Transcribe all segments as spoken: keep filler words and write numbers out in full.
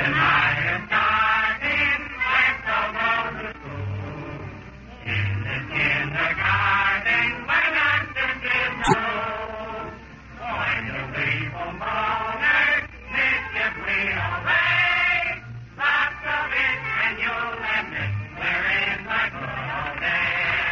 The night is darkening, let the roses bloom. In the kindergarten, when absence is known, join the gleeful mourners, mischiefully arrayed. Lots of it, and you'll admit we're in the good old days.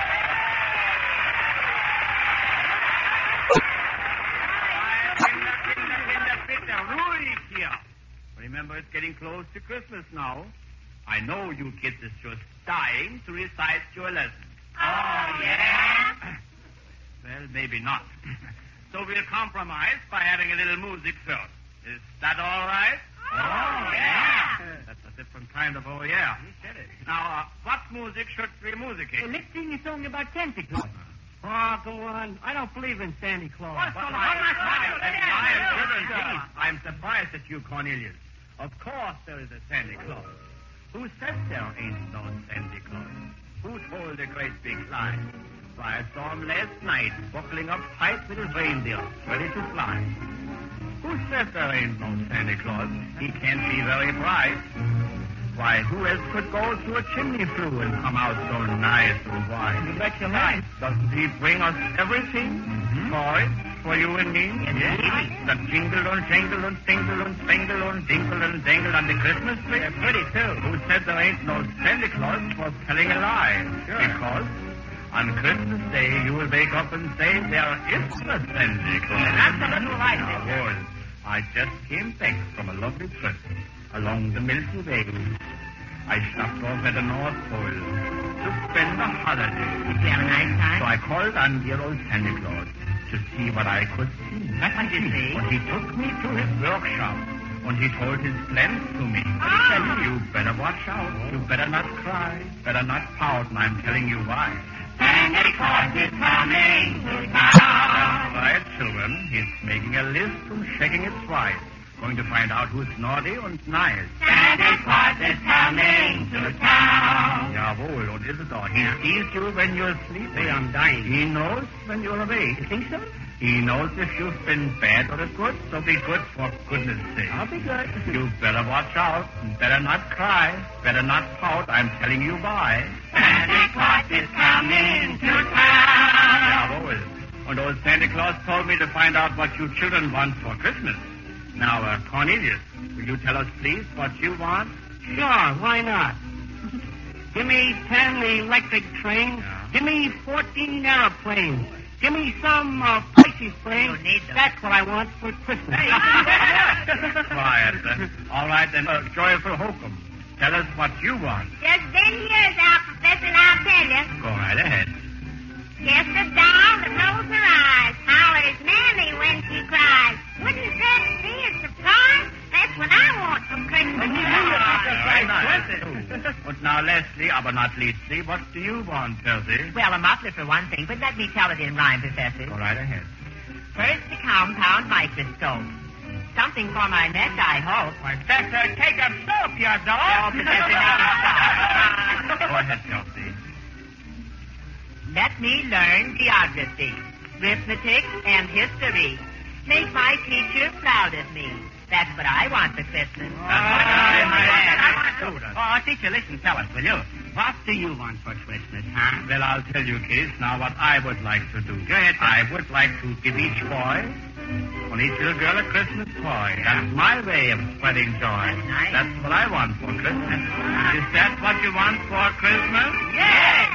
Remember, it's getting close to Christmas now. I know you kids is just dying to recite your lesson. Oh, yeah? Well, maybe not. So we'll compromise by having a little music first. Is that all right? Oh, yeah. That's a different kind of oh, yeah. You said it. Now, uh, what music should we musicate? Well, let's sing a song about Santa Claus. Oh, go on. I don't believe in Santa Claus. What's But going I- on? I- I- I'm surprised at you, Cornelius. Of course there is a Santa Claus. Who said there ain't no Santa Claus? Who told a great big lie? Why, I saw him last night buckling up tight with his reindeer, ready to fly. Who said there ain't no Santa Claus? He can't be very bright. Why, who else could go through a chimney flue and come out so nice and white? You bet your life. Doesn't he bring us everything? Mm-hmm. Toys for you and me? Yes. That jingle and jangle and tingle and spangle and dingle and dangle on the Christmas tree? They're pretty, too. Who said there ain't no Santa Claus was telling a lie? Sure. Because on Christmas Day you will wake up and say there is a Santa Claus. That's a little right, Now, mister. boys, I just came back from a lovely trip along the Milky Way. I stopped off at the North Pole to spend a holiday. Did you have a nice time? So I called on dear old Santa Claus to see what I could see. What did you see? And he took me to his workshop, and he told his plans to me. What did he tell you? You better watch out. You better not cry. Better not pout, and I'm telling you why. Santa Claus is coming to town. All right, children. He's making a list and checking it twice. Going to find out who's naughty and nice. Santa Claus is coming to town. Jawohl, und Isidor, he sees you when you're sleeping. Hey, I'm dying. He knows when you're awake. You think so? He knows if you've been bad or good, so be good for goodness sake. I'll be good. You better watch out. Better not cry. Better not pout. I'm telling you why. Santa Claus is coming to town. Jawohl. And old Santa Claus told me to find out what you children want for Christmas. Now, uh, Cornelius, will you tell us, please, what you want? Sure, why not? Give me ten electric trains. Yeah. Give me fourteen airplanes. Give me some uh, Pisces planes. That's what I want for Christmas. Quiet. Uh, all right, then, uh, Joyful Hokum, tell us what you want. Just then here's our professor, and I'll tell you. Go right ahead. Just a doll that knows her eyes, hollers Mammy when she cries. Wouldn't that be a surprise? That's what I want for Christmas. Very nice. But now, Leslie, aber not leastly, what do you want, Percy? Well, a muffler for one thing, but let me tell it in rhyme, Professor. Go right ahead. First, a compound microscope. Something for my neck, I hope. Professor, take a soap, you Oh, dog. Professor, make it stop. Go ahead, Percy. Let me learn geography, arithmetic, and history. Make my teacher proud of me. That's what I want for Christmas. Oh, teacher, listen, tell us, will you? What do you want for Christmas, huh? Well, I'll tell you, kids, now what I would like to do. Go ahead, sir. I would like to give each boy and each little girl a Christmas toy. That's my way of spreading joy. That's nice. That's what I want for Christmas. Is that what you want for Christmas? Yes!